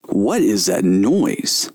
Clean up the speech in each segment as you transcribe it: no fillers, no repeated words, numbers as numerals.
What is that noise?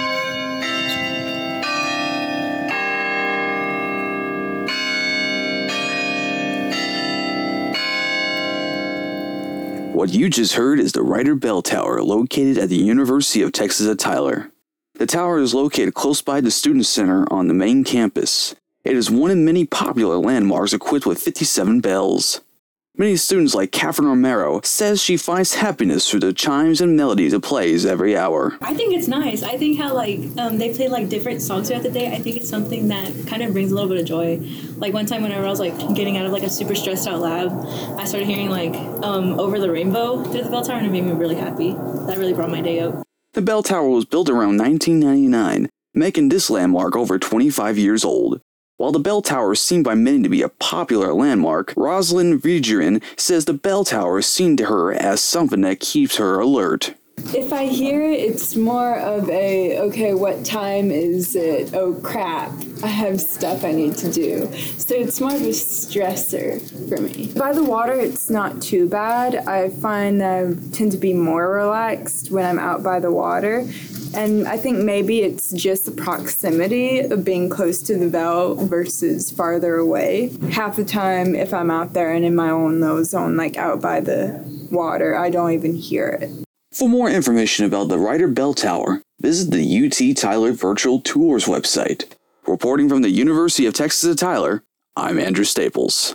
What you just heard is the Ryder Bell Tower, located at the University of Texas at Tyler. The tower is located close by the Student Center on the main campus. It is one of many popular landmarks equipped with 57 bells. Many students like Catherine Romero says she finds happiness through the chimes and melodies it plays every hour. I think it's nice. I think how they play different songs throughout the day. I think it's something that kind of brings a little bit of joy. Like one time whenever I was getting out of a super stressed out lab, I started hearing Over the Rainbow through the bell tower, and it made me really happy. That really brought my day up. The bell tower was built around 1999, making this landmark over 25 years old. While the bell tower is seen by many to be a popular landmark, Rosalind Vigerin says the bell tower is seen to her as something that keeps her alert. If I hear it, it's more of okay, what time is it? Oh crap, I have stuff I need to do. So it's more of a stressor for me. By the water, it's not too bad. I find that I tend to be more relaxed when I'm out by the water. And I think maybe it's just the proximity of being close to the bell versus farther away. Half the time, if I'm out there and in my own little zone, out by the water, I don't even hear it. For more information about the Ryder Bell Tower, visit the UT Tyler Virtual Tours website. Reporting from the University of Texas at Tyler, I'm Andrew Staples.